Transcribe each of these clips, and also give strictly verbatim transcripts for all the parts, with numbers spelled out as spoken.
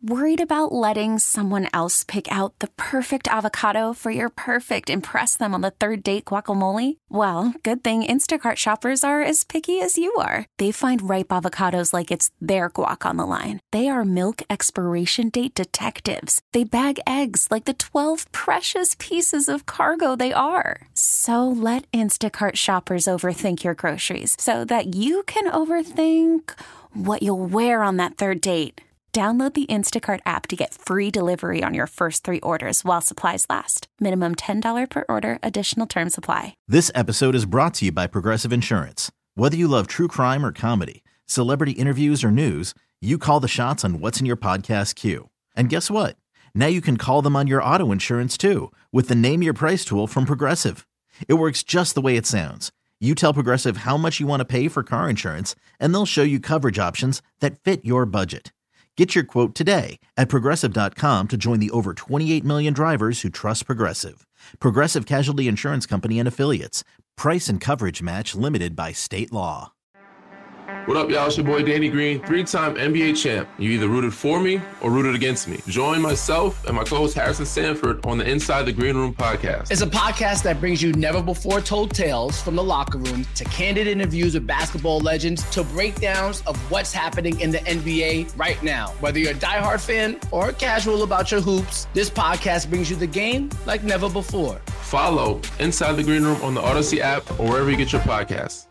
Worried about letting someone else pick out the perfect avocado for your perfect impress them on the third date guacamole? Well, good thing Instacart shoppers are as picky as you are. They find ripe avocados like it's their guac on the line. They are milk expiration date detectives. They bag eggs like the twelve precious pieces of cargo they are. So let Instacart shoppers overthink your groceries so that you can overthink what you'll wear on that third date. Download the Instacart app to get free delivery on your first three orders while supplies last. Minimum ten dollars per order. Additional terms apply. This episode is brought to you by Progressive Insurance. Whether you love true crime or comedy, celebrity interviews or news, you call the shots on what's in your podcast queue. And guess what? Now you can call them on your auto insurance too with the Name Your Price tool from Progressive. It works just the way it sounds. You tell Progressive how much you want to pay for car insurance, and they'll show you coverage options that fit your budget. Get your quote today at Progressive dot com to join the over twenty-eight million drivers who trust Progressive. Progressive Casualty Insurance Company and Affiliates. Price and coverage match limited by state law. What up, y'all? It's your boy Danny Green, three-time N B A champ. You either rooted for me or rooted against me. Join myself and my co-host Harrison Sanford on the Inside the Green Room podcast. It's a podcast that brings you never-before-told tales from the locker room to candid interviews with basketball legends to breakdowns of what's happening in the N B A right now. Whether you're a diehard fan or casual about your hoops, this podcast brings you the game like never before. Follow Inside the Green Room on the Odyssey app or wherever you get your podcasts.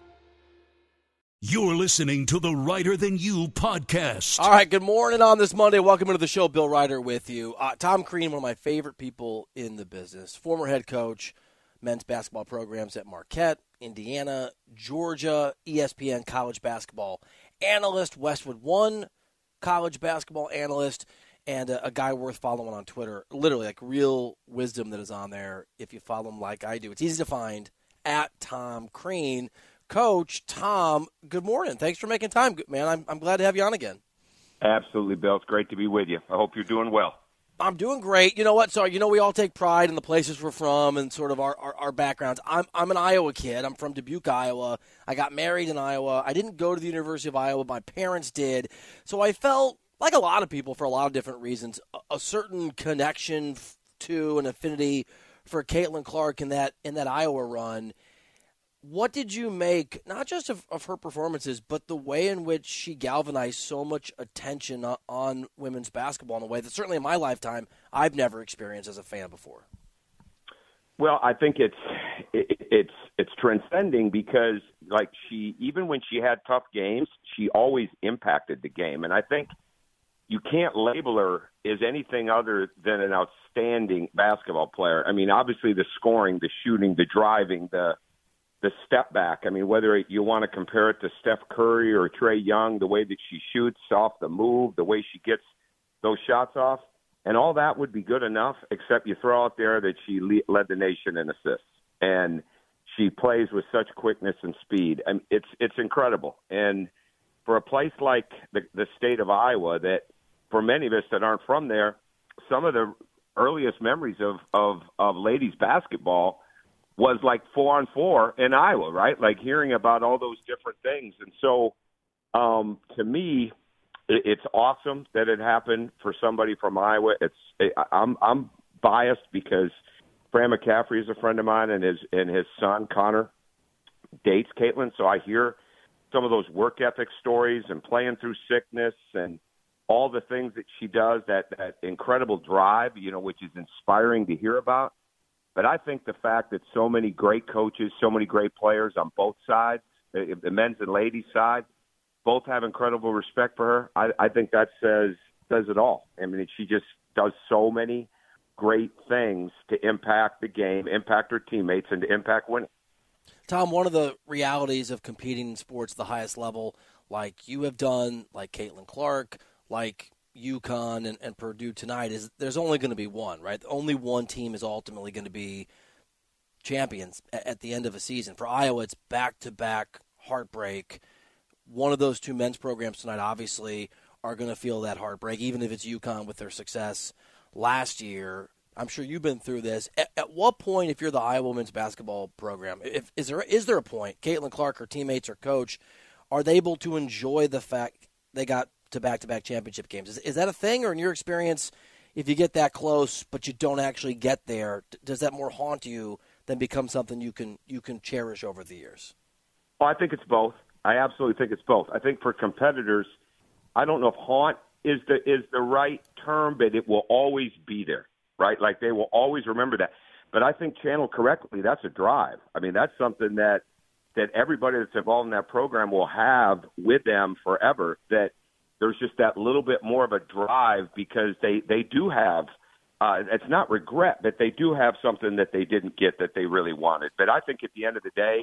You're listening to the Writer Than You podcast. All right, good morning on this Monday. Welcome into the show. Bill Ryder with you. Uh, Tom Crean, one of my favorite people in the business, former head coach, men's basketball programs at Marquette, Indiana, Georgia, E S P N college basketball analyst, Westwood One college basketball analyst, and a, a guy worth following on Twitter. Literally, like real wisdom that is on there if you follow him like I do. It's easy to find at Tom Crean. Coach, Tom, good morning. Thanks for making time, man. I'm I'm glad to have you on again. Absolutely, Bill. It's great to be with you. I hope you're doing well. I'm doing great. You know what? So, you know, we all take pride in the places we're from and sort of our, our, our backgrounds. I'm I'm an Iowa kid. I'm from Dubuque, Iowa. I got married in Iowa. I didn't go to the University of Iowa. My parents did. So I felt, like a lot of people for a lot of different reasons, a, a certain connection to an affinity for Caitlin Clark in that in that Iowa run. What did you make, not just of, of her performances, but the way in which she galvanized so much attention on, on women's basketball in a way that certainly in my lifetime I've never experienced as a fan before? Well, I think it's it, it's it's transcending because, like, she even when she had tough games, she always impacted the game, and I think you can't label her as anything other than an outstanding basketball player. I mean, obviously the scoring, the shooting, the driving, the the step back. I mean, whether you want to compare it to Steph Curry or Trae Young, the way that she shoots off the move, the way she gets those shots off, and all that would be good enough, except you throw out there that she led the nation in assists. And she plays with such quickness and speed. And it's it's incredible. And for a place like the, the state of Iowa that, for many of us that aren't from there, some of the earliest memories of, of, of ladies basketball was like four on four in Iowa, right? Like hearing about all those different things. And so um, to me, it, it's awesome that it happened for somebody from Iowa. It's it, I'm I'm biased because Fran McCaffrey is a friend of mine, and his and his son Connor dates Caitlin. So I hear some of those work ethic stories and playing through sickness and all the things that she does, that, that incredible drive, you know, which is inspiring to hear about. But I think the fact that so many great coaches, so many great players on both sides, the men's and ladies' side, both have incredible respect for her, I, I think that says says it all. I mean, she just does so many great things to impact the game, impact her teammates, and to impact winning. Tom, one of the realities of competing in sports at the highest level, like you have done, like Caitlin Clark, like UConn and, and Purdue tonight, is there's only going to be one, right? Only one team is ultimately going to be champions at, at the end of a season. For Iowa, it's back-to-back heartbreak. One of those two men's programs tonight obviously are going to feel that heartbreak, even if it's UConn with their success last year. I'm sure you've been through this. At, at what point, if you're the Iowa women's basketball program, if, is there is there a point, Caitlin Clark, her teammates, or coach, are they able to enjoy the fact they got to back-to-back championship games. Is, is that a thing, or in your experience, if you get that close but you don't actually get there, does that more haunt you than become something you can you can cherish over the years? Well, I think it's both. I absolutely think it's both. I think for competitors, I don't know if haunt is the is the right term, but it will always be there, right? Like they will always remember that. But I think channeled correctly, that's a drive. I mean, that's something that that everybody that's involved in that program will have with them forever, that there's just that little bit more of a drive because they, they do have, uh, it's not regret, but they do have something that they didn't get that they really wanted. But I think at the end of the day,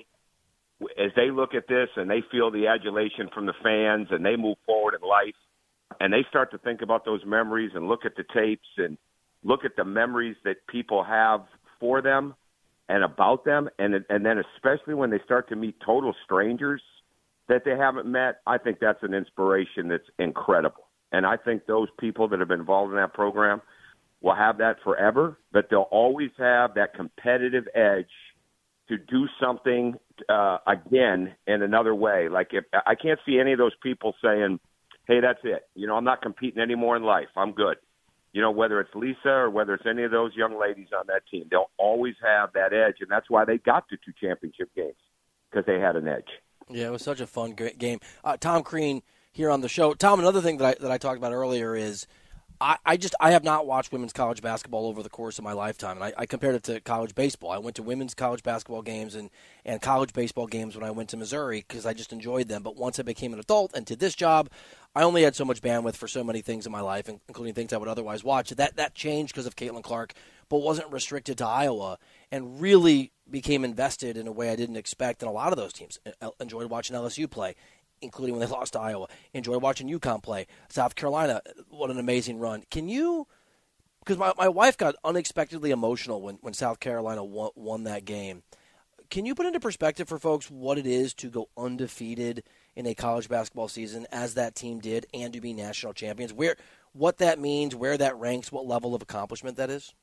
as they look at this and they feel the adulation from the fans and they move forward in life and they start to think about those memories and look at the tapes and look at the memories that people have for them and about them, and and then especially when they start to meet total strangers that they haven't met, I think that's an inspiration that's incredible. And I think those people that have been involved in that program will have that forever, but they'll always have that competitive edge to do something uh, again in another way. Like if I can't see any of those people saying, hey, that's it. You know, I'm not competing anymore in life. I'm good. You know, whether it's Lisa or whether it's any of those young ladies on that team, they'll always have that edge, and that's why they got to two championship games, because they had an edge. Yeah, it was such a fun great game. Uh, Tom Crean here on the show. Tom, another thing that I that I talked about earlier is I, I just I have not watched women's college basketball over the course of my lifetime, and I, I compared it to college baseball. I went to women's college basketball games and, and college baseball games when I went to Missouri because I just enjoyed them. But once I became an adult and did this job, I only had so much bandwidth for so many things in my life, including things I would otherwise watch. That that changed because of Caitlin Clark, but wasn't restricted to Iowa, and really became invested in a way I didn't expect in a lot of those teams. I enjoyed watching L S U play, including when they lost to Iowa. Enjoyed watching UConn play. South Carolina, what an amazing run. Can you – because my, my wife got unexpectedly emotional when, when South Carolina won, won that game. Can you put into perspective for folks what it is to go undefeated in a college basketball season as that team did and to be national champions? Where, what that means, where that ranks, what level of accomplishment that is?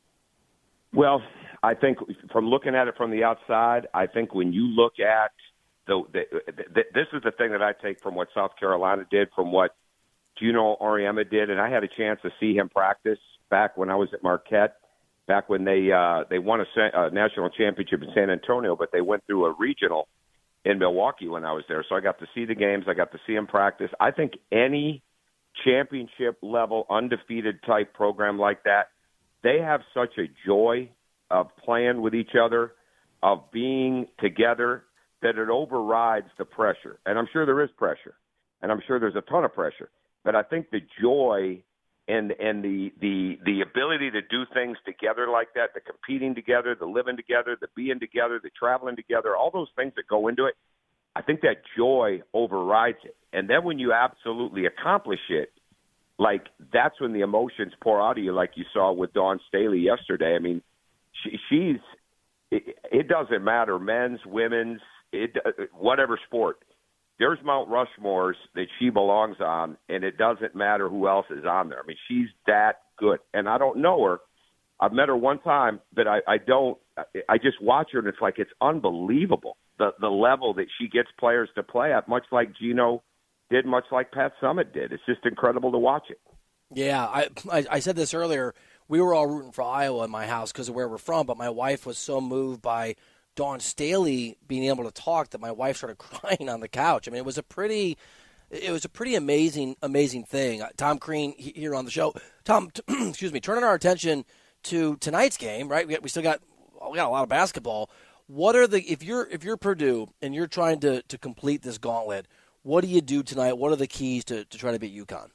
Well, I think from looking at it from the outside, I think when you look at the, the, the this is the thing that I take from what South Carolina did, from what Gino Auriemma did, and I had a chance to see him practice back when I was at Marquette, back when they uh, they won a, a national championship in San Antonio, but they went through a regional in Milwaukee when I was there. So I got to see the games. I got to see him practice. I think any championship level undefeated type program like that, they have such a joy of playing with each other, of being together, that it overrides the pressure. And I'm sure there is pressure, and I'm sure there's a ton of pressure. But I think the joy and and the the the ability to do things together like that, the competing together, the living together, the being together, the traveling together, all those things that go into it, I think that joy overrides it. And then when you absolutely accomplish it, like that's when the emotions pour out of you, like you saw with Dawn Staley yesterday. I mean, she, she's it, it doesn't matter, men's, women's, it, whatever sport. There's Mount Rushmores that she belongs on, and it doesn't matter who else is on there. I mean, she's that good. And I don't know her. I've met her one time, but I, I don't – I just watch her, and it's like it's unbelievable, the, the level that she gets players to play at, much like Gino did, much like Pat Summitt did. It's just incredible to watch it. Yeah, I, I, I said this earlier. We were all rooting for Iowa in my house because of where we're from, but my wife was so moved by – Dawn Staley being able to talk that my wife started crying on the couch. I mean, it was a pretty, it was a pretty amazing, amazing thing. Tom Crean here on the show. Tom, t- excuse me, turning our attention to tonight's game, right? We, we still got, we got a lot of basketball. What are the, if you're, if you're Purdue and you're trying to, to complete this gauntlet, what do you do tonight? What are the keys to, to try to beat UConn?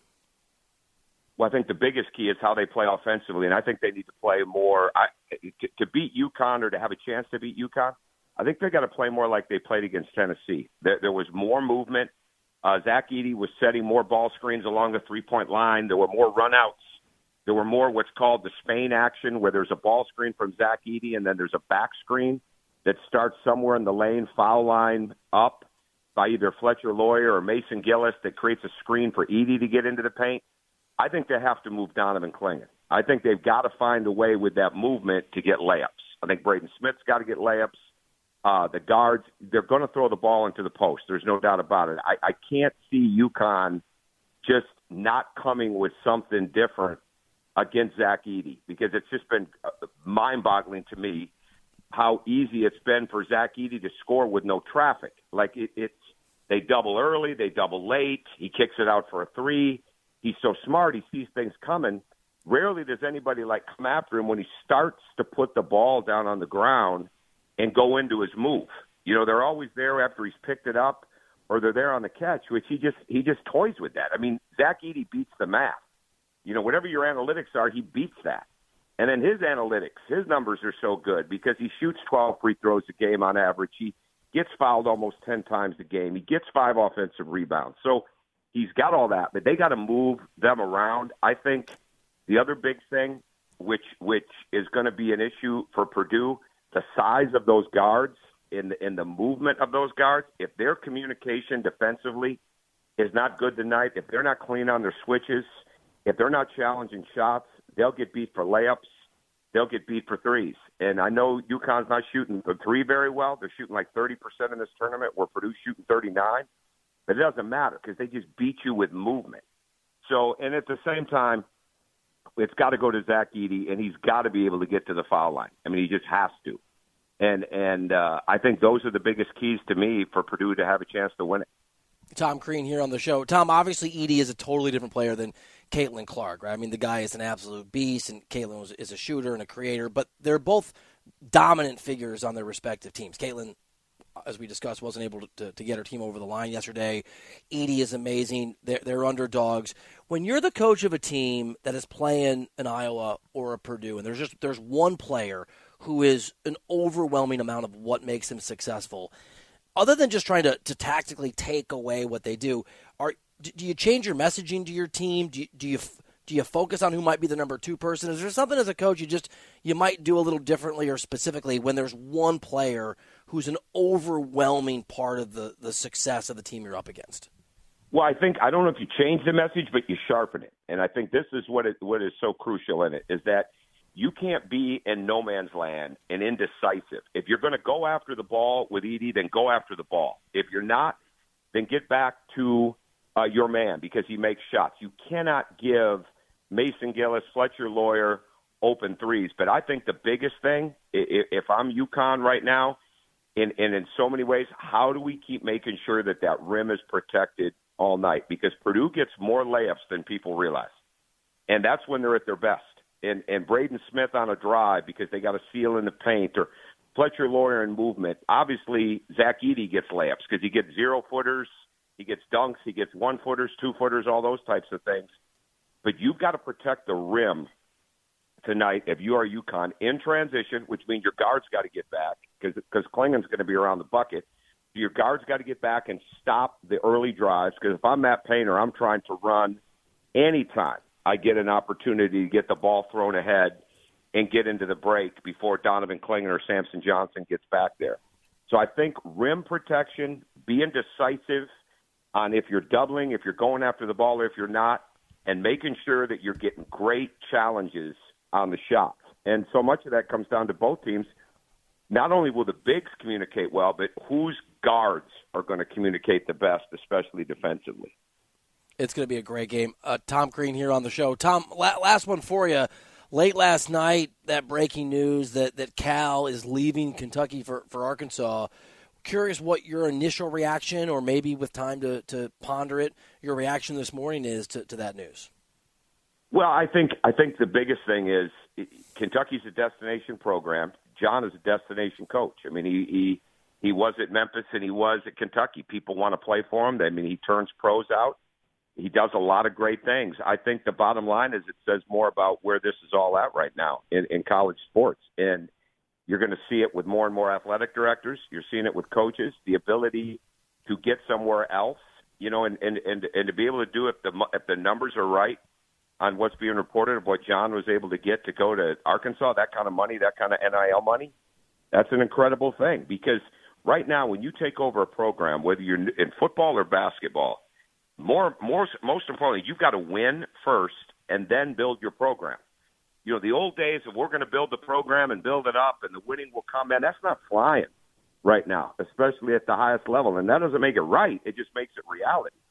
Well, I think the biggest key is how they play offensively, and I think they need to play more. I, to, to beat UConn or to have a chance to beat UConn, I think they got to play more like they played against Tennessee. There, there was more movement. Uh, Zach Edey was setting more ball screens along the three-point line. There were more runouts. There were more what's called the Spain action, where there's a ball screen from Zach Edey, and then there's a back screen that starts somewhere in the lane, foul line up by either Fletcher Lawyer or Mason Gillis that creates a screen for Edey to get into the paint. I think they have to move Donovan Clingan. I think they've got to find a way with that movement to get layups. I think Braden Smith's got to get layups. Uh, the guards, they're going to throw the ball into the post. There's no doubt about it. I, I can't see UConn just not coming with something different against Zach Edey, because it's just been mind-boggling to me how easy it's been for Zach Edey to score with no traffic. Like it, it's they double early, they double late. He kicks it out for a three. He's so smart. He sees things coming. Rarely does anybody like come after him when he starts to put the ball down on the ground and go into his move. You know, they're always there after he's picked it up, or they're there on the catch, which he just he just toys with that. I mean, Zach Edey beats the math. You know, whatever your analytics are, he beats that. And then his analytics, his numbers are so good because he shoots twelve free throws a game on average. He gets fouled almost ten times a game. He gets five offensive rebounds. So he's got all that, but they got to move them around. I think the other big thing, which which is going to be an issue for Purdue, the size of those guards and the, in the movement of those guards. If their communication defensively is not good tonight, if they're not clean on their switches, if they're not challenging shots, they'll get beat for layups. They'll get beat for threes. And I know UConn's not shooting the three very well. They're shooting like thirty percent in this tournament, where Purdue's shooting thirty-nine. But it doesn't matter because they just beat you with movement. So, and at the same time, it's got to go to Zach Edey, and he's got to be able to get to the foul line. I mean, he just has to. And and uh, I think those are the biggest keys to me for Purdue to have a chance to win it. Tom Crean here on the show. Tom, obviously Edey is a totally different player than Caitlin Clark, right? I mean, the guy is an absolute beast, and Caitlin was, is a shooter and a creator, but they're both dominant figures on their respective teams. Caitlin, as we discussed, wasn't able to, to, to get her team over the line yesterday. Edey is amazing. They're, they're underdogs. When you're the coach of a team that is playing an Iowa or a Purdue, and there's just there's one player who is an overwhelming amount of what makes him successful, other than just trying to, to tactically take away what they do, are do you change your messaging to your team? Do you, do you do you focus on who might be the number two person? Is there something as a coach you just you might do a little differently or specifically when there's one player who's an overwhelming part of the, the success of the team you're up against? Well, I think I don't know if you change the message, but you sharpen it, and I think this is what it, what is so crucial in it is that you can't be in no man's land and indecisive. If you're going to go after the ball with Edey, then go after the ball. If you're not, then get back to uh, your man because he makes shots. You cannot give Mason Gillis, Fletcher Loyer open threes. But I think the biggest thing, if I'm UConn right now, and in, in, in so many ways, how do we keep making sure that that rim is protected all night? Because Purdue gets more layups than people realize. And that's when they're at their best. And, and Braden Smith on a drive because they got a seal in the paint, or Fletcher Loyer in movement. Obviously, Zach Edey gets layups because he gets zero-footers, he gets dunks, he gets one-footers, two-footers, all those types of things. But you've got to protect the rim tonight if you are UConn in transition, which means your guards got to get back because Klingon's going to be around the bucket. Your guards got to get back and stop the early drives because if I'm Matt Painter, I'm trying to run anytime I get an opportunity to get the ball thrown ahead and get into the break before Donovan Klingon or Samson Johnson gets back there. So I think rim protection, being decisive on if you're doubling, if you're going after the ball or if you're not, and making sure that you're getting great challenges on the shots. And so much of that comes down to both teams. Not only will the bigs communicate well, but whose guards are going to communicate the best, especially defensively. It's going to be a great game. Uh, Tom Crean here on the show. Tom, la- last one for you. Late last night, that breaking news that, that Cal is leaving Kentucky for, for Arkansas. Curious what your initial reaction, or maybe with time to, to ponder it, your reaction this morning is to, to that news. Well, I think I think the biggest thing is Kentucky's a destination program. John is a destination coach. I mean, he he, he was at Memphis and he was at Kentucky. People want to play for him. I mean, he turns pros out. He does a lot of great things. I think the bottom line is it says more about where this is all at right now in, in college sports. And you're going to see it with more and more athletic directors. You're seeing it with coaches, the ability to get somewhere else, you know, and, and, and, and to be able to do it if the, if the numbers are right on what's being reported of what John was able to get to go to Arkansas, that kind of money, that kind of N I L money, that's an incredible thing. Because right now when you take over a program, whether you're in football or basketball, More, more, most importantly, you've got to win first and then build your program. You know, the old days of we're going to build the program and build it up and the winning will come in, that's not flying right now, especially at the highest level. And that doesn't make it right. It just makes it reality.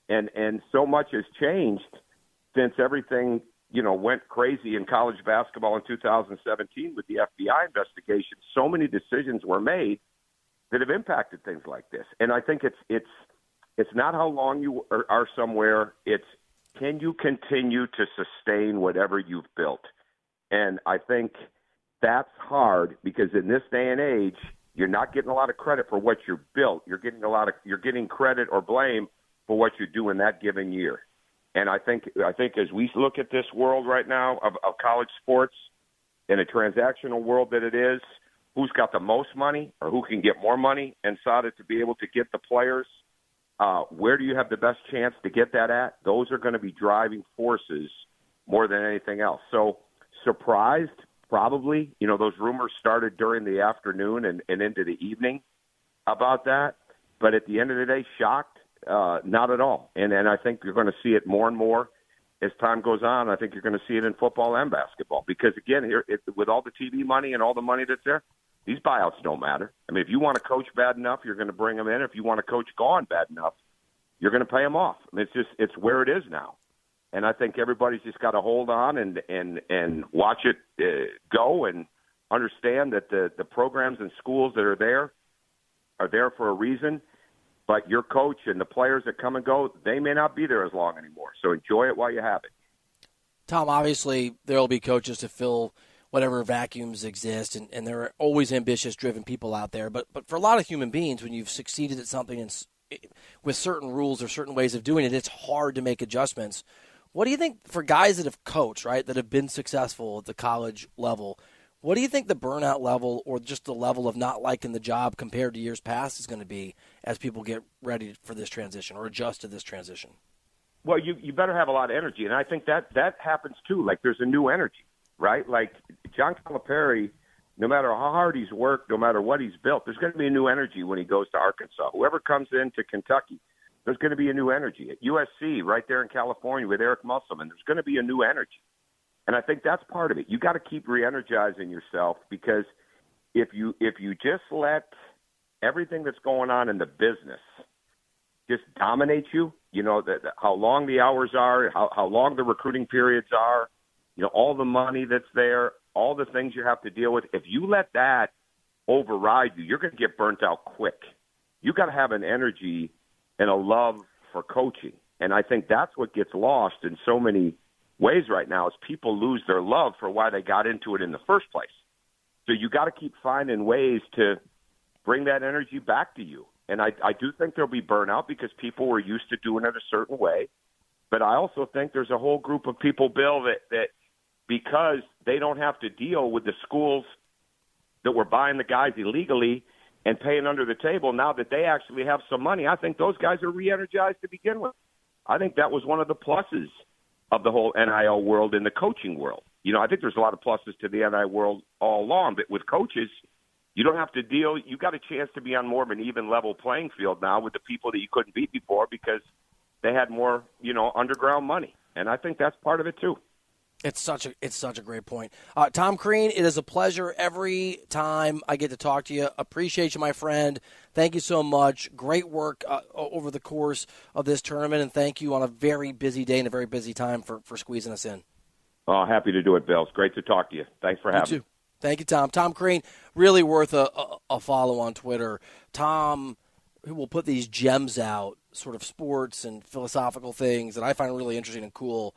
And and so much has changed since everything, you know, went crazy in college basketball in two thousand seventeen with the F B I investigation. So many decisions were made that have impacted things like this. And I think it's it's it's not how long you are, are somewhere. It's can you continue to sustain whatever you've built? And I think that's hard because in this day and age, you're not getting a lot of credit for what you've built. You're getting a lot of you're getting credit or blame for what you do in that given year. And I think I think as we look at this world right now of, of college sports, in a transactional world that it is, who's got the most money or who can get more money inside it to be able to get the players, uh, where do you have the best chance to get that at? Those are going to be driving forces more than anything else. So surprised, probably. You know, those rumors started during the afternoon and, and into the evening about that. But at the end of the day, shocked? Uh, not at all. And and I think you're going to see it more and more as time goes on. I think you're going to see it in football and basketball because, again, here it, with all the T V money and all the money that's there, these buyouts don't matter. I mean, if you want to coach bad enough, you're going to bring them in. If you want to coach gone bad enough, you're going to pay them off. I mean, it's just it's where it is now. And I think everybody's just got to hold on and and and watch it uh, go and understand that the the programs and schools that are there are there for a reason. But your coach and the players that come and go, they may not be there as long anymore. So enjoy it while you have it. Tom, obviously there will be coaches to fill whatever vacuums exist, and, and there are always ambitious, driven people out there. But but for a lot of human beings, when you've succeeded at something and, with certain rules or certain ways of doing it, it's hard to make adjustments. What do you think for guys that have coached, right, that have been successful at the college level, what do you think the burnout level or just the level of not liking the job compared to years past is going to be as people get ready for this transition or adjust to this transition? Well, you, you better have a lot of energy, and I think that, that happens too. Like there's a new energy, right? Like John Calipari, no matter how hard he's worked, no matter what he's built, there's going to be a new energy when he goes to Arkansas. Whoever comes into Kentucky, there's going to be a new energy. At U S C, right there in California with Eric Musselman, there's going to be a new energy. And I think that's part of it. You got to keep re-energizing yourself because if you if you just let everything that's going on in the business just dominate you, you know, the, the, how long the hours are, how, how long the recruiting periods are, you know, all the money that's there, all the things you have to deal with. If you let that override you, you're going to get burnt out quick. You got to have an energy and a love for coaching. And I think that's what gets lost in so many ways right now is people lose their love for why they got into it in the first place. So you got to keep finding ways to bring that energy back to you. And I, I do think there'll be burnout because people were used to doing it a certain way. But I also think there's a whole group of people, Bill, that, that because they don't have to deal with the schools that were buying the guys illegally and paying under the table, now that they actually have some money, I think those guys are re-energized to begin with. I think that was one of the pluses of the whole N I L world and the coaching world. You know, I think there's a lot of pluses to the N I L world all along, but with coaches, you don't have to deal. You got a chance to be on more of an even level playing field now with the people that you couldn't beat before because they had more, you know, underground money. And I think that's part of it too. It's such a it's such a great point. Uh, Tom Crean, it is a pleasure every time I get to talk to you. Appreciate you, my friend. Thank you so much. Great work uh, over the course of this tournament, and thank you on a very busy day and a very busy time for, for squeezing us in. Oh, happy to do it, Bill. It's great to talk to you. Thanks for having you me. Too. Thank you, Tom. Tom Crean, really worth a, a, a follow on Twitter. Tom, who will put these gems out, sort of sports and philosophical things that I find really interesting and cool,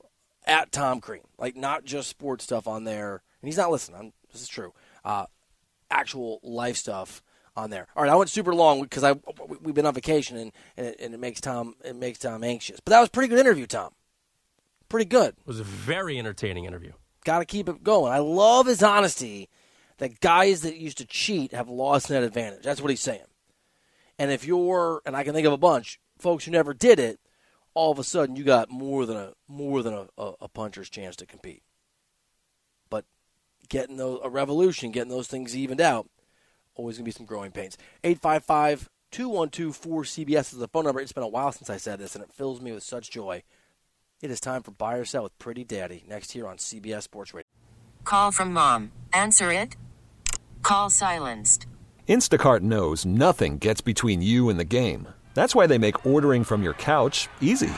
at Tom Crean. Like, not just sports stuff on there. And he's not listening. I'm, this is true. Uh, actual life stuff on there. All right, I went super long because I we've been on vacation, and, and, it, and it makes Tom it makes Tom anxious. But that was a pretty good interview, Tom. Pretty good. It was a very entertaining interview. Got to keep it going. I love his honesty that guys that used to cheat have lost that advantage. That's what he's saying. And if you're, and I can think of a bunch, folks who never did it, all of a sudden you got more than a more than a, a, a puncher's chance to compete. But getting those, a revolution, getting those things evened out, always going to be some growing pains. eight five five, two one two, four C B S is the phone number. It's been a while since I said this, and it fills me with such joy. It is time for Buy or Sell with Pretty Daddy, next here on C B S Sports Radio. Call from mom. Answer it. Call silenced. Instacart knows nothing gets between you and the game. That's why they make ordering from your couch easy.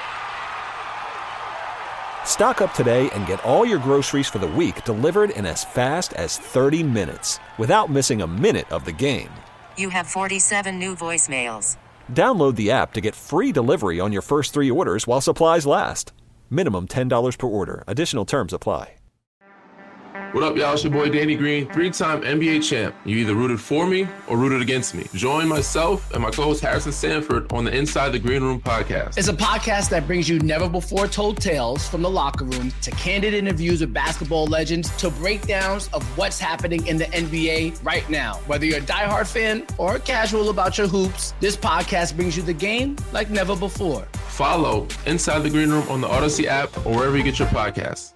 Stock up today and get all your groceries for the week delivered in as fast as thirty minutes without missing a minute of the game. You have forty-seven new voicemails. Download the app to get free delivery on your first three orders while supplies last. Minimum ten dollars per order. Additional terms apply. What up, y'all? It's your boy Danny Green, three-time N B A champ. You either rooted for me or rooted against me. Join myself and my co-host Harrison Sanford on the Inside the Green Room podcast. It's a podcast that brings you never-before-told tales from the locker room to candid interviews with basketball legends to breakdowns of what's happening in the N B A right now. Whether you're a diehard fan or casual about your hoops, this podcast brings you the game like never before. Follow Inside the Green Room on the Odyssey app or wherever you get your podcasts.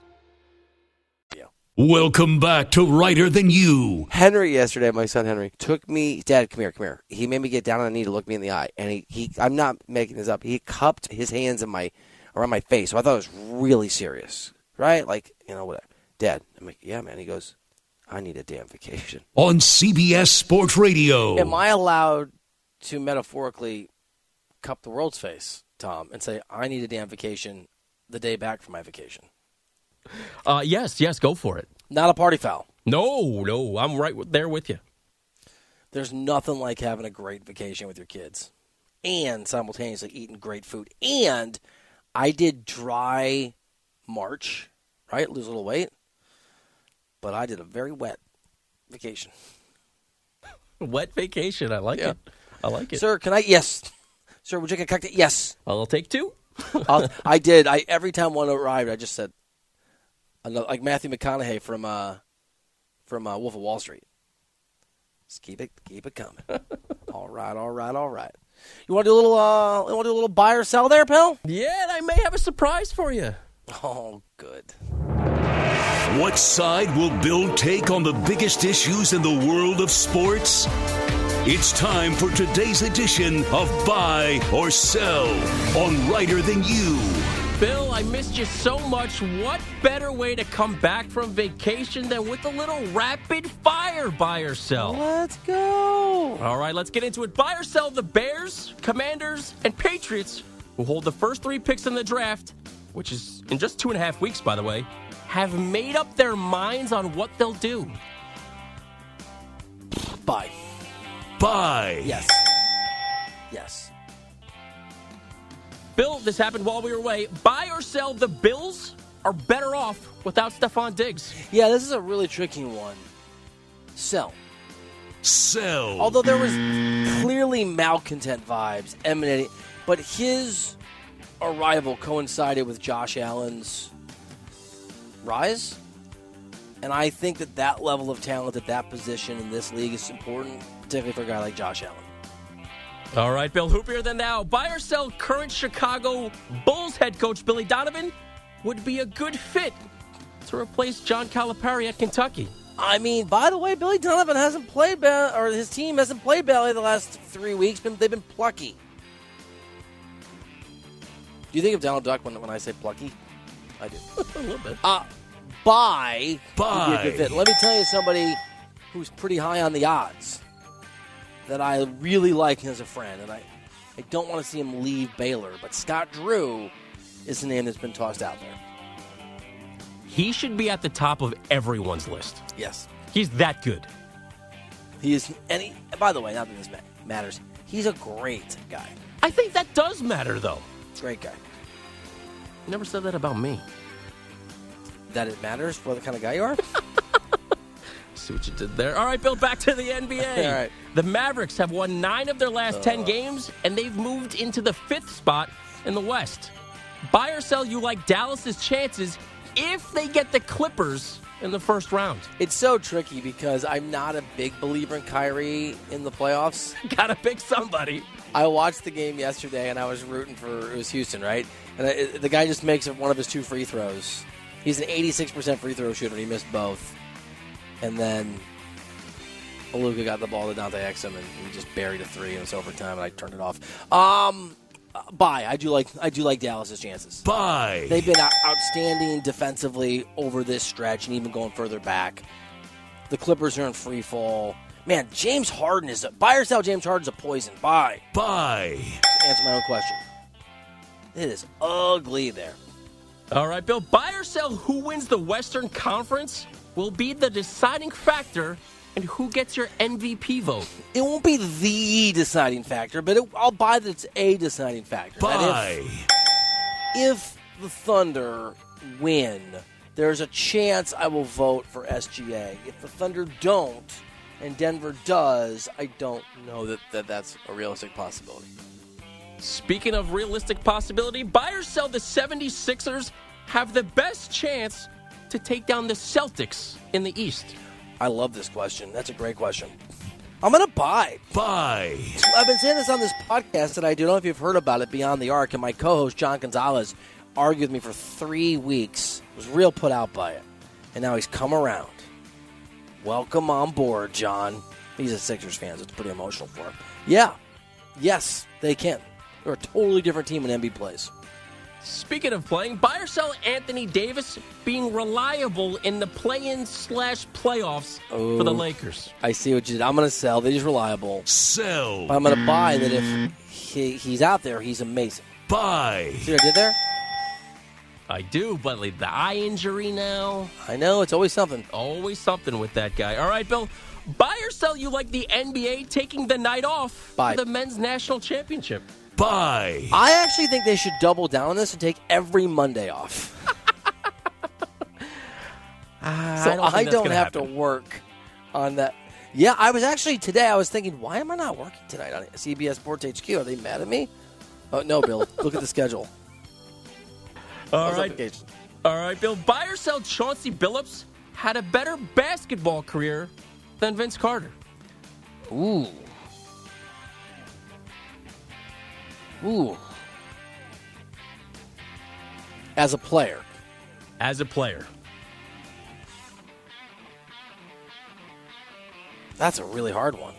Welcome back to Writer Than You. Henry yesterday, my son Henry, took me, Dad, come here, come here. He made me get down on a knee to look me in the eye. And he, he I'm not making this up, he cupped his hands in my around my face. So I thought it was really serious, right? Like, you know, whatever. Dad, I'm like, yeah, man. He goes, I need a damn vacation. On C B S Sports Radio. Am I allowed to metaphorically cup the world's face, Tom, and say, I need a damn vacation the day back from my vacation? Uh, yes, yes, go for it. Not a party foul. No, no, I'm right there with you. There's nothing like having a great vacation with your kids and simultaneously eating great food. And I did dry March, right? Lose a little weight. But I did a very wet vacation. Wet vacation. I like yeah. it. I like it. Sir, can I? Yes. Sir, would you like a cocktail? Yes. I'll take two. I'll, I did. I Every time one arrived, I just said, like Matthew McConaughey from uh, from uh, Wolf of Wall Street. Just keep it, keep it coming. all right, all right, all right. You want to do a little, uh, you want to do a little buy or sell there, pal? Yeah, and I may have a surprise for you. Oh, good. What side will Bill take on the biggest issues in the world of sports? It's time for today's edition of Buy or Sell on Writer Than You. Bill, I missed you so much. What better way to come back from vacation than with a little rapid fire buy or sell? Let's go. All right, let's get into it. Buy or sell the Bears, Commanders, and Patriots, who hold the first three picks in the draft, which is in just two and a half weeks, by the way, have made up their minds on what they'll do. Buy. Buy. Yes. Yes. Bill, this happened while we were away. Buy or sell, the Bills are better off without Stephon Diggs. Yeah, this is a really tricky one. Sell. Sell. Although there was clearly malcontent vibes emanating, but his arrival coincided with Josh Allen's rise. And I think that that level of talent at that position in this league is important, particularly for a guy like Josh Allen. All right, Bill, hoopier than now. Buy or sell, current Chicago Bulls head coach Billy Donovan would be a good fit to replace John Calipari at Kentucky. I mean, by the way, Billy Donovan hasn't played bad, or his team hasn't played badly the last three weeks. But they've been plucky. Do you think of Donald Duck when, when I say plucky? I do. A little bit. Uh, buy. Buy. Would be a good fit. Let me tell you somebody who's pretty high on the odds that I really like as a friend, and I, I don't want to see him leave Baylor, but Scott Drew is the name that's been tossed out there. He should be at the top of everyone's list. Yes. He's that good. He is, and he, by the way, not that this matters, he's a great guy. I think that does matter, though. Great guy. You never said that about me. That it matters what kind of guy you are? See what you did there. All right, Bill, back to the N B A. All right. The Mavericks have won nine of their last uh. ten games, and they've moved into the fifth spot in the West. Buy or sell, you like Dallas's chances if they get the Clippers in the first round. It's so tricky because I'm not a big believer in Kyrie in the playoffs. Gotta pick somebody. I watched the game yesterday, and I was rooting for, it was Houston, right? And I, the guy just makes one of his two free throws. He's an eighty-six percent free throw shooter, and he missed both. And then Luka got the ball to Dante Exum, and he just buried a three, and it was overtime, and I turned it off. Um, bye. I do like I do like Dallas's chances. Bye. They've been outstanding defensively over this stretch, and even going further back. The Clippers are in free fall. Man, James Harden is a buy or sell. James Harden's a poison. Buy. Buy. Answer my own question. It is ugly there. All right, Bill. Buy or sell who wins the Western Conference will be the deciding factor in who gets your M V P vote. It won't be the deciding factor, but it, I'll buy that it's a deciding factor. Buy. If, if the Thunder win, there's a chance I will vote for S G A. If the Thunder don't and Denver does, I don't know that, that that's a realistic possibility. Speaking of realistic possibility, buy or sell the seventy-sixers have the best chance to take down the Celtics in the East. I love this question. That's a great question. I'm going to buy. Buy. I've been saying this on this podcast that I do. I don't know if you've heard about it, Beyond the Arc, and my co-host, John Gonzalez, argued with me for three weeks. Was real put out by it. And now he's come around. Welcome on board, John. He's a Sixers fan, so it's pretty emotional for him. Yeah. Yes, they can. They're a totally different team when Embiid plays. Speaking of playing, buy or sell Anthony Davis being reliable in the play-in slash playoffs oh, for the Lakers. I see what you did. I'm going to sell that he's reliable. Sell. But I'm going to buy that if he, he's out there, he's amazing. Buy. See what I did there? I do, but like the eye injury now. I know, it's always something. Always something with that guy. All right, Bill, buy or sell you like the N B A taking the night off buy. for the men's national championship? Buy. I actually think they should double down on this and take every Monday off. uh, so I don't, I don't have happen. to work on that. Yeah, I was actually, today I was thinking, why am I not working tonight on C B S Sports H Q? Are they mad at me? Oh, no, Bill. Look at the schedule. All right. All right, Bill. Buy or sell Chauncey Billups had a better basketball career than Vince Carter. Ooh. Ooh. As a player. As a player. That's a really hard one.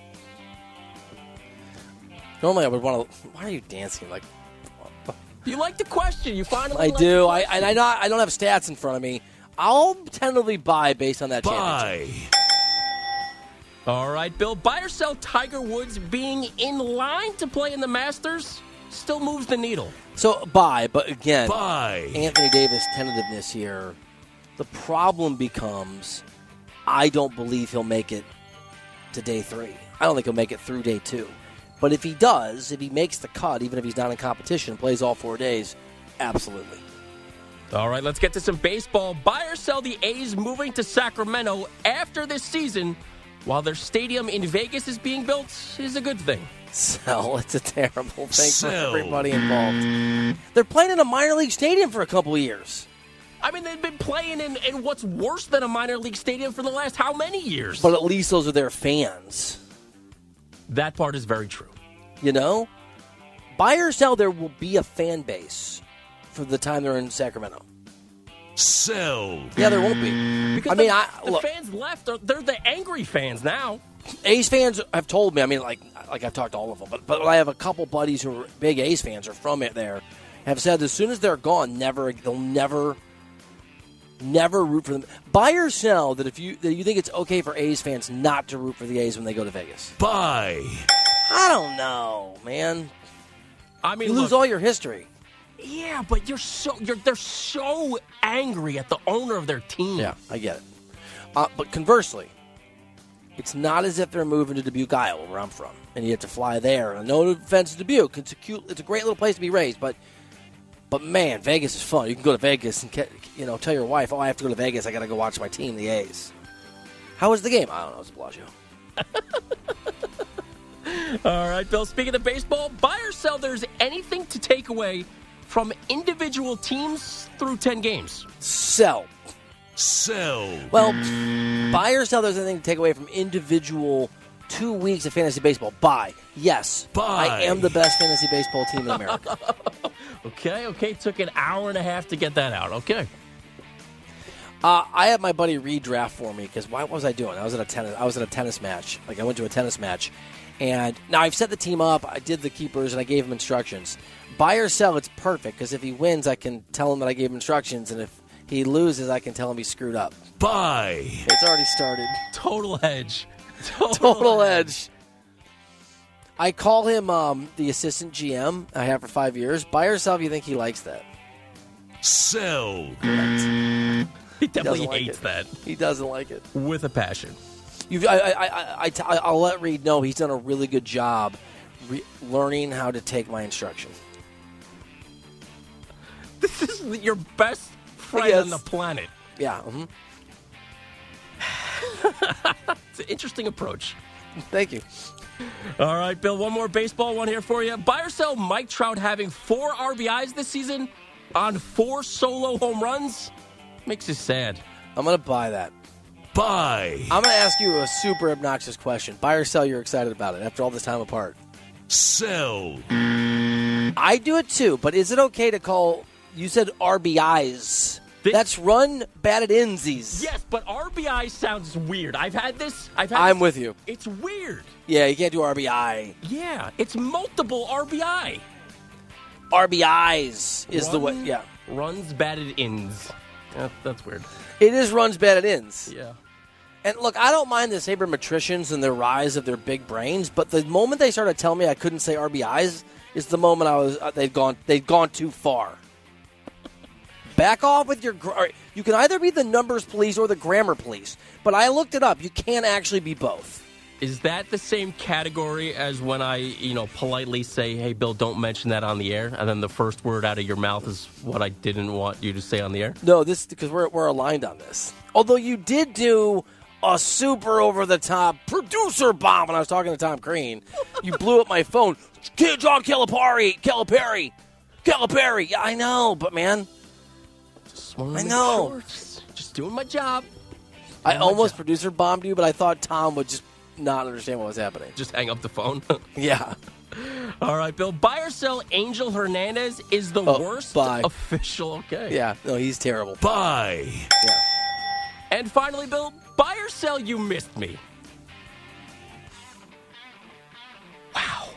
Normally I would want to... Why are you dancing like... You like the question. You finally I like do. the I and I not I don't have stats in front of me. I'll tentatively buy based on that Buy. championship. All right, Bill. Buy or sell Tiger Woods being in line to play in the Masters still moves the needle. So buy, but again, buy. Anthony Davis tentativeness here. The problem becomes I don't believe he'll make it to day three. I don't think he'll make it through day two. But if he does, if he makes the cut, even if he's not in competition and plays all four days, absolutely. All right, let's get to some baseball. Buy or sell the A's moving to Sacramento after this season while their stadium in Vegas is being built is a good thing. Sell. It's a terrible thing Sell. for everybody involved. They're playing in a minor league stadium for a couple of years. I mean, they've been playing in, in what's worse than a minor league stadium for the last how many years? But at least those are their fans. That part is very true. You know? Buy or sell, there will be a fan base for the time they're in Sacramento. Sell. Yeah, there won't be. Because I mean, the, I, the look, fans left. Are, they're the angry fans now. A's fans have told me, I mean, like like I've talked to all of them, but, but I have a couple buddies who are big A's fans, are from it there, have said as soon as they're gone, never they'll never, never root for them. Buy or sell that if you that you think it's okay for A's fans not to root for the A's when they go to Vegas. Buy. I don't know, man. I mean, you lose look, all your history. Yeah, but you're so you're they're so angry at the owner of their team. Yeah, I get it. Uh, but conversely, it's not as if they're moving to Dubuque, Iowa, where I'm from, and you have to fly there. And no offense to Dubuque, it's a cute, it's a great little place to be raised. But, but man, Vegas is fun. You can go to Vegas and you know tell your wife, "Oh, I have to go to Vegas. I got to go watch my team, the A's." How was the game? I don't know. It's Bellagio. All right, Bill. Speaking of baseball, buy or sell, there's anything to take away from individual teams through ten games? Sell. Sell. Well, buy or sell, there's anything to take away from individual two weeks of fantasy baseball. Buy. Yes. Buy. I am the best fantasy baseball team in America. okay, okay. Took an hour and a half to get that out. Okay. Uh, I had my buddy redraft for me because what was I doing? I was at a tennis. I was at a tennis match. Like I went to a tennis match, and now I've set the team up. I did the keepers, and I gave him instructions. Buy or sell, it's perfect because if he wins, I can tell him that I gave him instructions, and if he loses, I can tell him he screwed up. Buy. It's already started. Total hedge. Total, Total edge. I call him um, the assistant G M I have for five years. Buy or sell if you think he likes that. Sell. Correct. He definitely he hates like that. He doesn't like it. With a passion. You've, I, I, I, I, I'll let Reed know he's done a really good job re- learning how to take my instruction. This is your best friend Yes. on the planet. Yeah. Mm-hmm. It's an interesting approach. Thank you. All right, Bill, one more baseball one here for you. Buy or sell Mike Trout having four R B Is this season on four solo home runs? Makes you sad. I'm going to buy that. Buy. I'm going to ask you a super obnoxious question. Buy or sell, you're excited about it after all this time apart. Sell. I do it too, but is it okay to call, you said R B Is. This, That's run batted insies. Yes, but R B I sounds weird. I've had this. I've had I'm this. with you. It's weird. Yeah, you can't do R B I. Yeah, it's multiple R B I. R B Is is Run, the way, yeah. Runs batted ins. Yeah, that's weird. It is runs batted ins. Yeah. And look, I don't mind the sabermetricians and their rise of their big brains, but the moment they started telling me I couldn't say R B Is is the moment I was uh, they'd gone they'd gone too far. Back off with your. Gr- you can either be the numbers police or the grammar police, but I looked it up. You can't actually be both. Is that the same category as when I, you know, politely say, "Hey, Bill, don't mention that on the air," and then the first word out of your mouth is what I didn't want you to say on the air? No, this because we're we're aligned on this. Although you did do a super over the top producer bomb when I was talking to Tom Green, you blew up my phone. John Calipari, Calipari, Calipari. Yeah, I know, but man. I know. Sure. Just, just doing my job. I doing my almost job. producer bombed you, but I thought Tom would just not understand what was happening. Just hang up the phone. Yeah. All right, Bill. Buy or sell Angel Hernandez is the Oh, worst buy. official. Okay. Yeah. No, he's terrible. Buy. Yeah. And finally, Bill, buy or sell You Missed Me. Wow.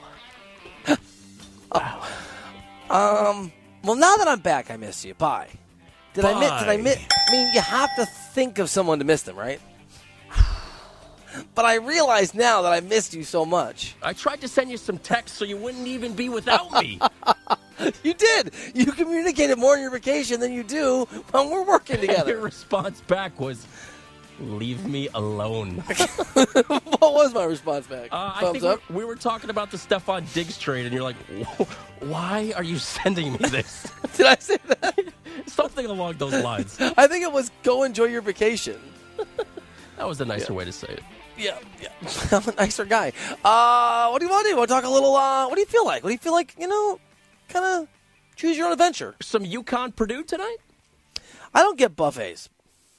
wow. Um. Well, now that I'm back, I miss you. Bye. Did Bye. I miss? Did I miss? I mean, you have to think of someone to miss them, right? But I realize now that I missed you so much. I tried to send you some texts so you wouldn't even be without me. You did. You communicated more on your vacation than you do when we're working And your together. response back was, "Leave me alone." What was my response back? Uh, I Thumbs think up? we, we were talking about the Stephon Diggs trade, and you're like, "Why are you sending me this?" Did I say that? Something along those lines. I think it was go enjoy your vacation. That was a nicer way to say it. Yeah, yeah. I'm a nicer guy. Uh, what do you want to do? Want to talk a little, uh, what do you feel like? What do you feel like, you know, kind of choose your own adventure? Some UConn Purdue tonight? I don't get buffets.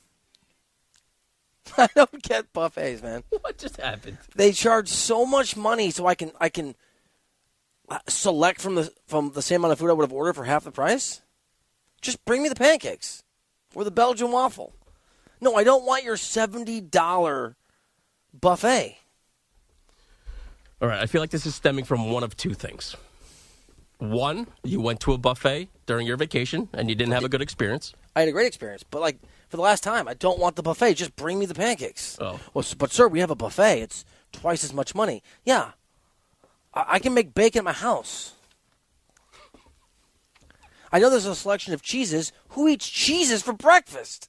I don't get buffets, man. What just happened? They charge so much money so I can I can select from the from the same amount of food I would have ordered for half the price. Just bring me the pancakes or the Belgian waffle. No, I don't want your seventy dollars buffet. All right, I feel like this is stemming from one of two things. One, you went to a buffet during your vacation and you didn't have a good experience. I had a great experience, but like for the last time, I don't want the buffet. Just bring me the pancakes. Oh. Well, but sir, we have a buffet. It's twice as much money. Yeah, I, I can make bacon at my house. I know there's a selection of cheeses. Who eats cheeses for breakfast?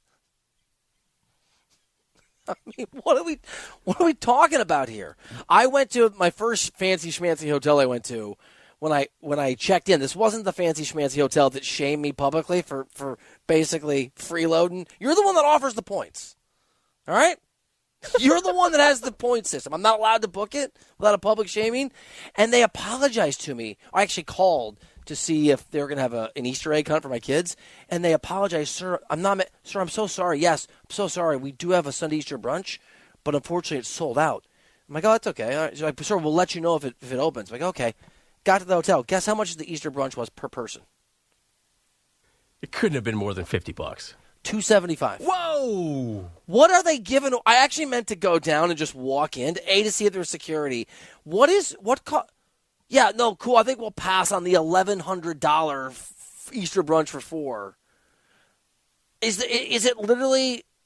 I mean, what are we, what are we talking about here? I went to my first fancy schmancy hotel I went to when I when I checked in. This wasn't the fancy schmancy hotel that shamed me publicly for, for basically freeloading. You're the one that offers the points. All right? You're the one that has the point system. I'm not allowed to book it without a public shaming. And they apologized to me. I actually called to see if they were going to have a, an Easter egg hunt for my kids. And they apologized, sir, I'm not, sir, I'm so sorry. Yes, I'm so sorry. We do have a Sunday Easter brunch, but unfortunately it's sold out. I'm like, oh, that's okay. All right. So I, sir, we'll let you know if it, if it opens. I'm like, okay. Got to the hotel. Guess how much the Easter brunch was per person? It couldn't have been more than fifty bucks. two seventy-five. Whoa! What are they giving? I actually meant to go down and just walk in, to A, to see if there's security. What is, what, co- yeah, no, cool. I think we'll pass on the eleven hundred dollars Easter brunch for four. Is the, is it literally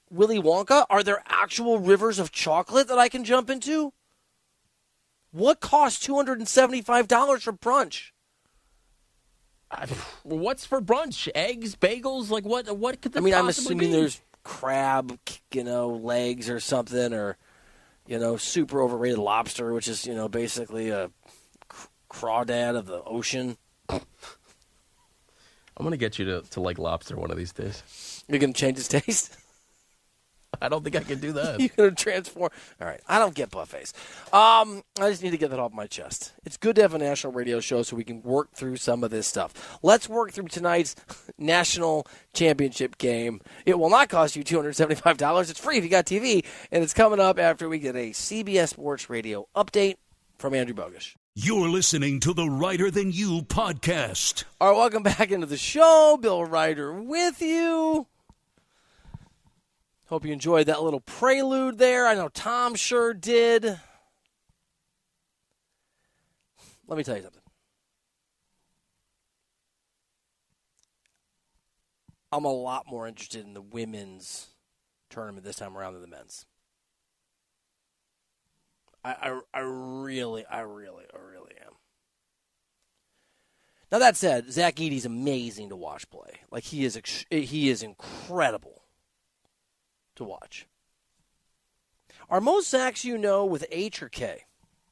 Willy Wonka? Are there actual rivers of chocolate that I can jump into? What costs two hundred seventy-five dollars for brunch? I, what's for brunch? Eggs, bagels? Like what? What could? This I mean, I'm possibly assuming be? there's crab, you know, legs or something, or you know, super overrated lobster, which is you know basically a crawdad of the ocean. I'm gonna get you to, to like lobster one of these days. You're gonna change its taste. I don't think I can do that. You're gonna transform. All right, I don't get buffets. Um, I just need to get that off my chest. It's good to have a national radio show so we can work through some of this stuff. Let's work through tonight's national championship game. It will not cost you two hundred seventy-five dollars. It's free if you got T V, and it's coming up after we get a C B S Sports Radio update from Andrew Bogusch. You're listening to the Writer Than You podcast. All right, welcome back into the show. Bill Ryder with you. Hope you enjoyed that little prelude there. I know Tom sure did. Let me tell you something. I'm a lot more interested in the women's tournament this time around than the men's. I, I, I really, I really, I really am. Now that said, Zach Edey's amazing to watch play. Like he is, he is incredible to watch. Are most Zachs you know with H or K?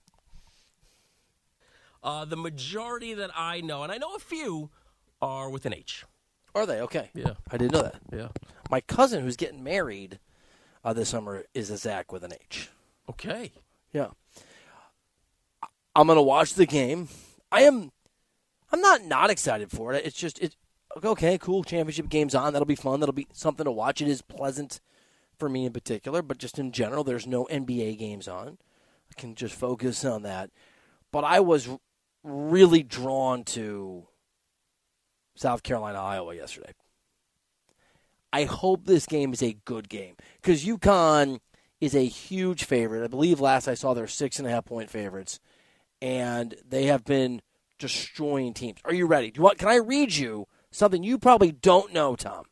Uh, the majority that I know, and I know a few, are with an H. Are they? Okay. Yeah. I didn't know that. Yeah. My cousin who's getting married uh, this summer is a Zach with an H. Okay. Yeah. I'm going to watch the game. I am I'm not not excited for it. It's just it okay, cool, championship game's on. That'll be fun. That'll be something to watch. It is pleasant for me in particular, but just in general, there's no N B A games on. I can just focus on that. But I was really drawn to South Carolina, Iowa yesterday. I hope this game is a good game because UConn is a huge favorite. I believe last I saw they're six and a half point favorites, and they have been destroying teams. Are you ready? Do you want? Can I read you something you probably don't know, Tom?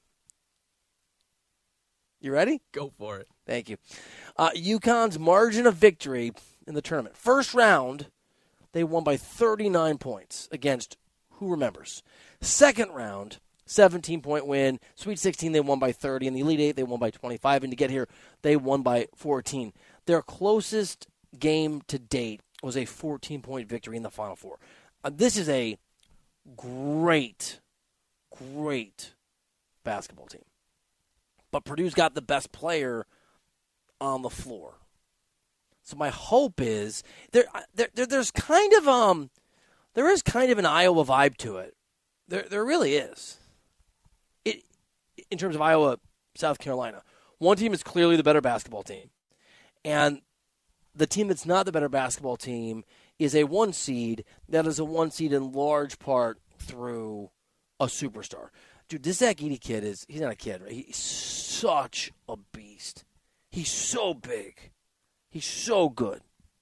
You ready? Go for it. Thank you. Uh, UConn's margin of victory in the tournament. First round, they won by thirty-nine points against, who remembers? Second round, seventeen-point win. Sweet sixteen, they won by thirty. In the Elite Eight, they won by twenty-five. And to get here, they won by fourteen. Their closest game to date was a fourteen-point victory in the Final Four. Uh, this is a great, great basketball team. But Purdue's got the best player on the floor. So my hope is there, there, there there's kind of um there is kind of an Iowa vibe to it. There there really is. It in terms of Iowa, South Carolina. One team is clearly the better basketball team. And the team that's not the better basketball team is a one seed that is a one seed in large part through a superstar. Dude, this Zach Edey kid is, he's not a kid, right? He's such a beast. He's so big. He's so good.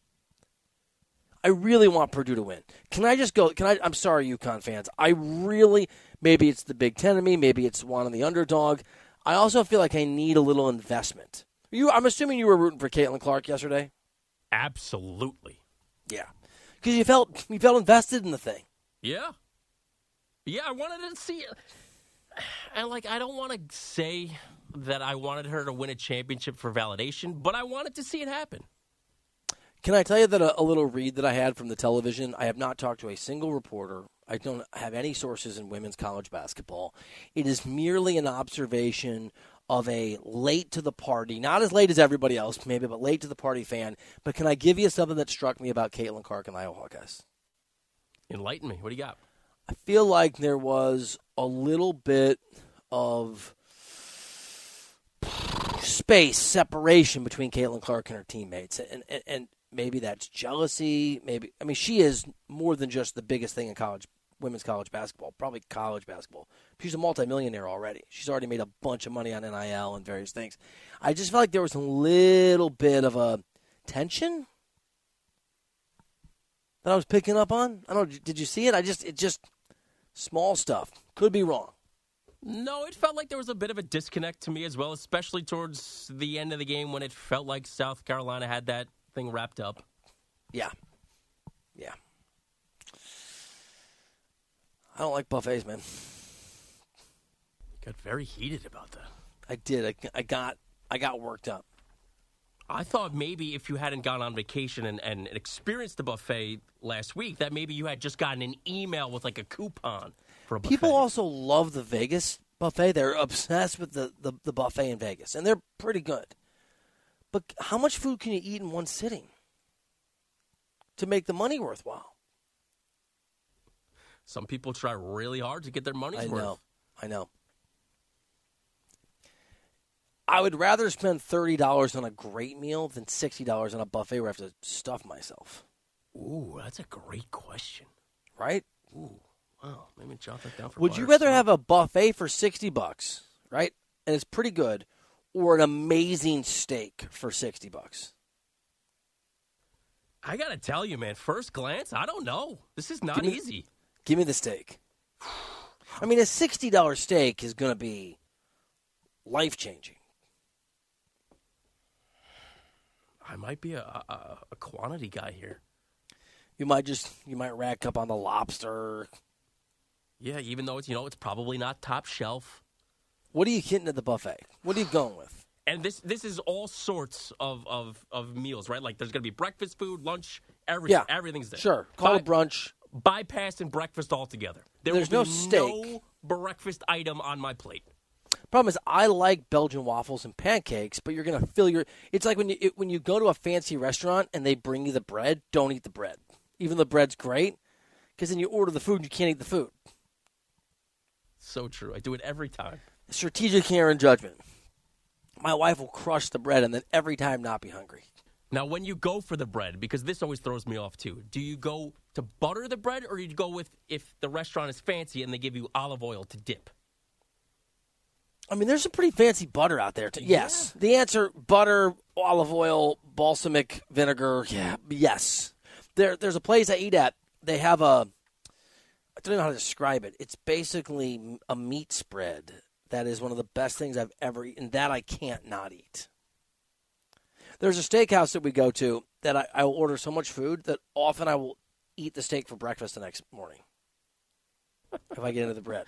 I really want Purdue to win. Can I just go, can I, I'm sorry, UConn fans. I really, maybe it's the Big Ten of me, maybe it's one of the underdog. I also feel like I need a little investment. You, I'm assuming you were rooting for Caitlin Clark yesterday? Absolutely. Yeah. Because you felt, you felt invested in the thing. Yeah. Yeah, I wanted to see it. And, like, I don't want to say that I wanted her to win a championship for validation, but I wanted to see it happen. Can I tell you that a, a little read that I had from the television? I have not talked to a single reporter. I don't have any sources in women's college basketball. It is merely an observation of a late to the party, not as late as everybody else maybe, but late to the party fan. But can I give you something that struck me about Caitlin Clark and the Iowa Hawkeyes? Enlighten me. What do you got? I feel like there was a little bit of space, separation between Caitlin Clark and her teammates. And, and, and maybe that's jealousy. Maybe I mean, she is more than just the biggest thing in college, women's college basketball, probably college basketball. She's a multimillionaire already. She's already made a bunch of money on N I L and various things. I just felt like there was a little bit of a tension that I was picking up on. I don't know. Did you see it? I just, it just, small stuff. Could be wrong. No, it felt like there was a bit of a disconnect to me as well, especially towards the end of the game when it felt like South Carolina had that thing wrapped up. Yeah. Yeah. I don't like buffets, man. You got very heated about that. I did. I, I got I got worked up. I thought maybe if you hadn't gone on vacation and, and experienced the buffet last week, that maybe you had just gotten an email with like a coupon for a buffet. People also love the Vegas buffet. They're obsessed with the, the, the buffet in Vegas, and they're pretty good. But how much food can you eat in one sitting to make the money worthwhile? Some people try really hard to get their money's I worth. I know. I know. I would rather spend thirty dollars on a great meal than sixty dollars on a buffet where I have to stuff myself. Ooh, that's a great question. Right? Ooh, wow. Maybe jot that down for Would you rather have a buffet for sixty bucks, right? And it's pretty good, or an amazing steak for sixty bucks? I got to tell you, man, first glance, I don't know. This is not give me, easy. Give me the steak. I mean, a sixty dollars steak is going to be life-changing. I might be a, a, a quantity guy here. You might just you might rack up on the lobster. Yeah, even though it's you know it's probably not top shelf. What are you getting at the buffet? What are you going with? And this this is all sorts of, of, of meals, right? Like there's going to be breakfast food, lunch, everything. Yeah, everything's there. Sure, call By, it brunch. Bypassing breakfast altogether. There There's will no be steak. No breakfast item on my plate. Problem is, I like Belgian waffles and pancakes, but you're going to fill your. It's like when you it, when you go to a fancy restaurant and they bring you the bread. Don't eat the bread, even though the bread's great, because then you order the food and you can't eat the food. So true. I do it every time. Strategic care and judgment. My wife will crush the bread and then every time not be hungry. Now, when you go for the bread, because this always throws me off too, do you go to butter the bread or do you go with if the restaurant is fancy and they give you olive oil to dip? I mean, there's some pretty fancy butter out there. Too. Yes. Yeah. The answer, butter, olive oil, balsamic vinegar, yeah, yes. There, There's a place I eat at. They have a, I don't know how to describe it. It's basically a meat spread that is one of the best things I've ever eaten. That I can't not eat. There's a steakhouse that we go to that I, I will order so much food that often I will eat the steak for breakfast the next morning if I get into the bread.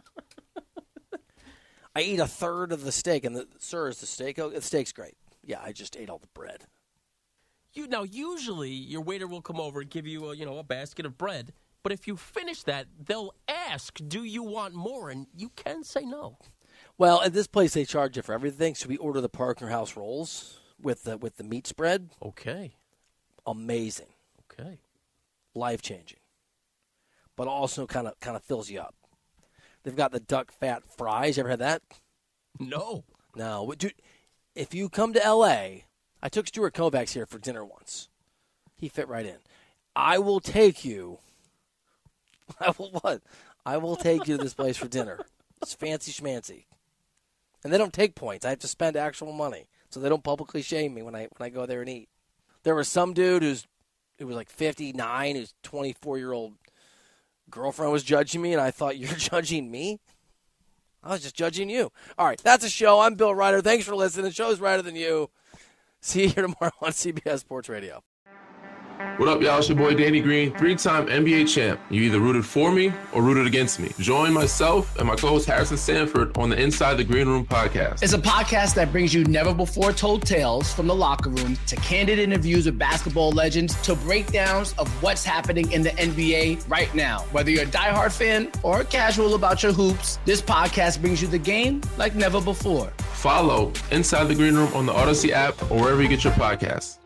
I eat a third of the steak, and the, sir, is the steak? Oh, the steak's great. Yeah, I just ate all the bread. You now usually your waiter will come over and give you a, you know a basket of bread, but if you finish that, they'll ask, "Do you want more?" And you can say no. Well, at this place they charge you for everything, so we order the Parker House rolls with the with the meat spread. Okay, amazing. Okay, life changing, but also kind of kind of fills you up. They've got the duck fat fries. You ever had that? No. No. Dude, if you come to L A, I took Stuart Kovacs here for dinner once. He fit right in. I will take you. I will what? I will take you to this place for dinner. It's fancy schmancy. And they don't take points. I have to spend actual money. So they don't publicly shame me when I when I go there and eat. There was some dude who's who was like fifty-nine, whose twenty-four-year-old girlfriend was judging me, and I thought, you're judging me? I was just judging you. All right, that's a show. I'm Bill Ryder. Thanks for listening. The show's Ryder Than You. See you here tomorrow on C B S Sports Radio. What up, y'all? It's your boy Danny Green, three-time N B A champ. You either rooted for me or rooted against me. Join myself and my co-host Harrison Sanford on the Inside the Green Room podcast. It's a podcast that brings you never-before-told tales from the locker room to candid interviews with basketball legends to breakdowns of what's happening in the N B A right now. Whether you're a diehard fan or casual about your hoops, this podcast brings you the game like never before. Follow Inside the Green Room on the Odyssey app or wherever you get your podcasts.